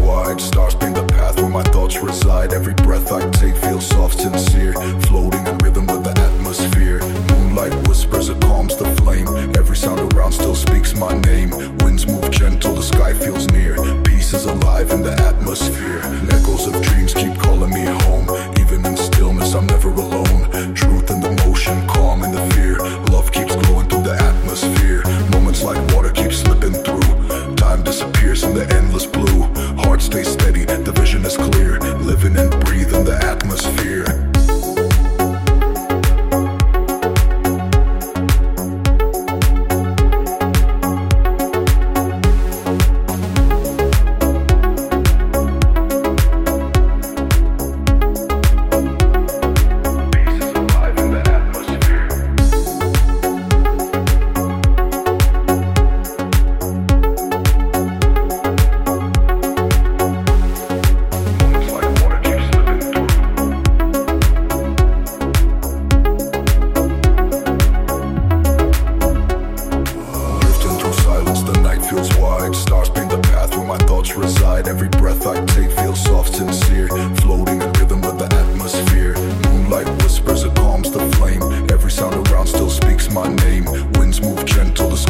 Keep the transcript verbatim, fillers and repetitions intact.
wide, stars paint the path where my thoughts reside. Every breath I take feels soft, sincere, floating in rhythm with the atmosphere. Moonlight whispers, it calms the flame. Every sound around still speaks my name. Winds move gentle, the sky feels near. Peace is alive in the atmosphere. Echoes of dreams keep calling me home. Even in stillness, I'm never alone. Truth in the motion, calm in the fear. Love keeps glowing through the atmosphere. Moments like water keep slipping through. Time disappears in the endless blue. Heart stays steady, the vision is clear. Living and breathe in the atmosphere. Stars paint the path where my thoughts reside. Every breath I take feels soft, sincere, floating in rhythm with the atmosphere. Moonlight whispers, it calms the flame. Every sound around still speaks my name. Winds move gentle, the